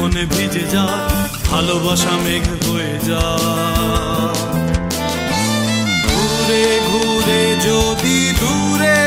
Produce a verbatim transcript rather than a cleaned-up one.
মনে ভিজে যায়, ভালোবাসা মেঘ হয়ে যায়। ঘুরে ঘুরে যদি দূরে